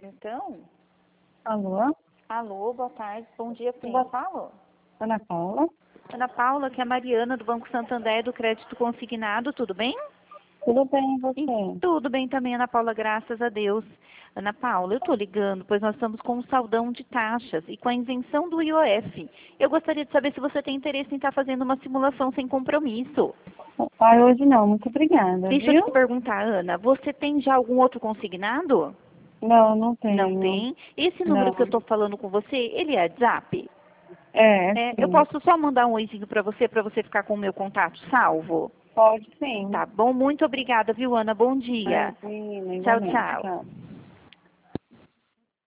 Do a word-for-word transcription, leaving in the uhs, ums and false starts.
Então, Alô? alô, boa tarde, bom dia, quem Boa- fala? Ana Paula? Ana Paula, que é a Mariana do Banco Santander do Crédito Consignado, tudo bem? Tudo bem, e E você? tudo bem também, Ana Paula, graças a Deus. Ana Paula, eu estou ligando, pois nós estamos com um saldão de taxas e com a isenção do I O F. Eu gostaria de saber se você tem interesse em estar fazendo uma simulação sem compromisso. Ah, hoje não, muito obrigada, Deixa eu te viu? perguntar, Ana, você tem já algum outro consignado? Não, não Não tenho. tem? Esse número que eu Não. estou falando com você, ele é WhatsApp? É, É, eu sim. posso só mandar um oizinho para você, para você ficar com o meu contato salvo? Pode sim. Tá bom, muito obrigada, viu, Ana? Bom dia. Imagina, Tchau, igualmente. tchau. Tchau.